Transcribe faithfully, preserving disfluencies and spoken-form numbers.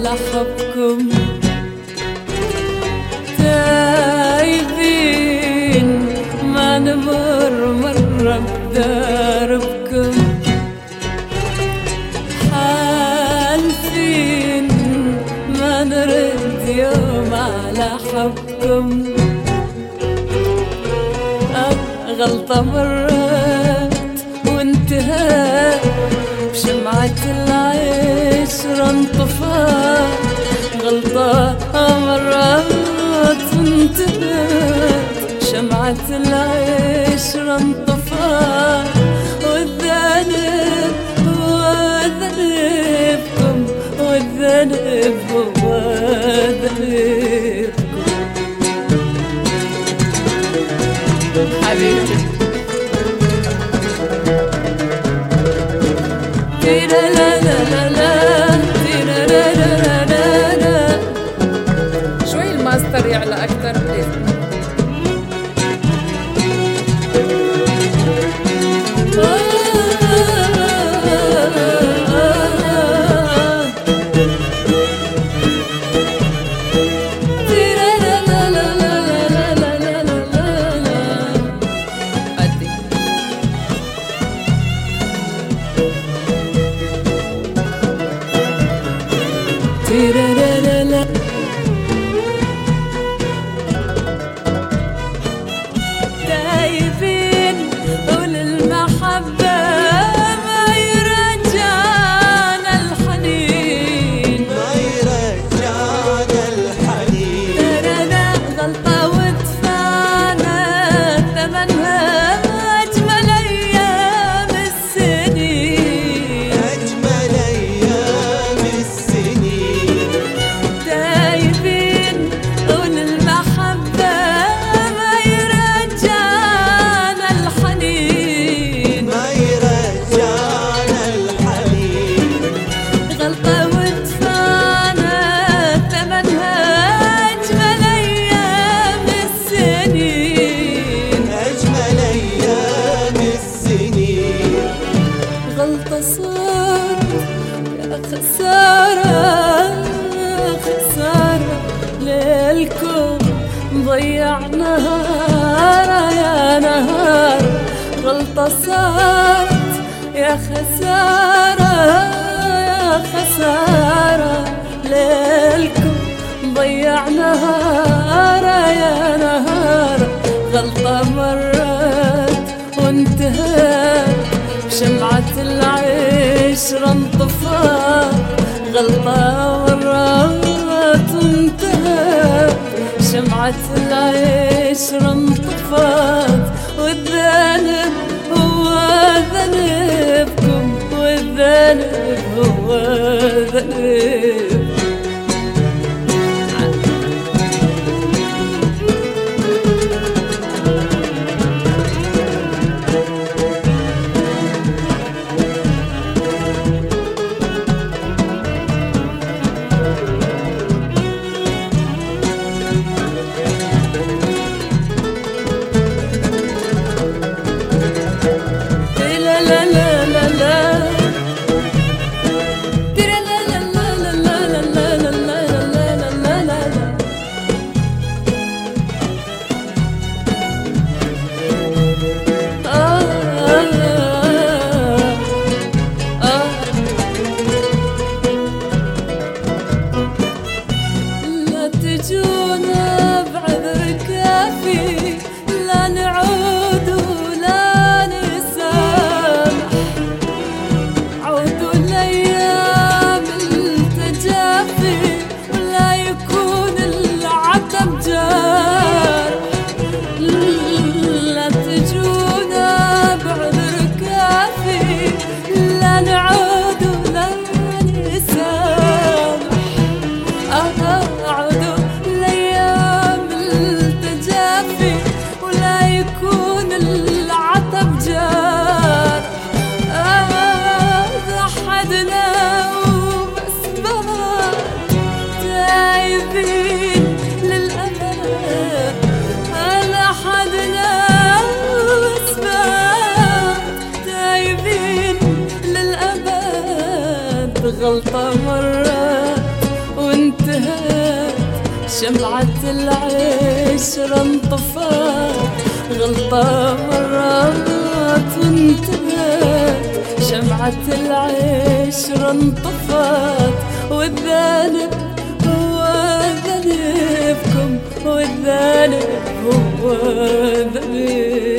على حبكم، تايبين ما نمر مرة بداربكم، حالفين ما نرد يوم على حبكم. غلطة مرت وانتهت بشمعة العشرة انطفت، غلطة مرت وانتهت بشمعة العشرة انطفت، والذنب هو ذنبكم، والذنب هو ذنبكم حبيبتي. تيرا لا لا لا لا تيرا لا لا لا لا. شوي الماستر يعلى أكتر بليز. تايبين وللمحبة ما يرجعنا الحنين، ما يرجعنا الحنين. ترانا غلطة ودفعنا ثمنها أجمل أيام السنين، أجمل أيام السنين. تايبين وللمحبة ما يرجعنا الحنين، ما يرجعنا الحنين. غلطة ودفعنا ثمنها أجمل أيام السنين، أجمل أيام السنين. غلطة صارت يا خسارة، خسارة ليلكم ضيع نهار يا نهار، غلطة صارت يا خسارة، يا خسارة ليلكم ضيع نهار يا نهار، غلطة مرت وانتهت بشمعة العشرة انطفت، غلطة مرت وانتهت شمعة العشرة انطفت، والذنب هو ذنبكم، والذنب هو ذنبكم. تجونا بعذر كافي، لا نعود ولا نسامح، عودوا الأيام التجافي ولا يكون العتب جار، لا تجونا بعذر كافي، لا نعود ولا نسامح، عودوا الأيام التجافي ولا يكون العتب جار، ضحدنا وبس بار تايبين للأبد، لحدنا وبس بار تايبين للأبد، غلطة مرة شمعة العشرة انطفت، غلطة مرات وانتهت. شمعة العشرة انطفت والذنب هو ذنبكم، والذنب هو ذنبكم.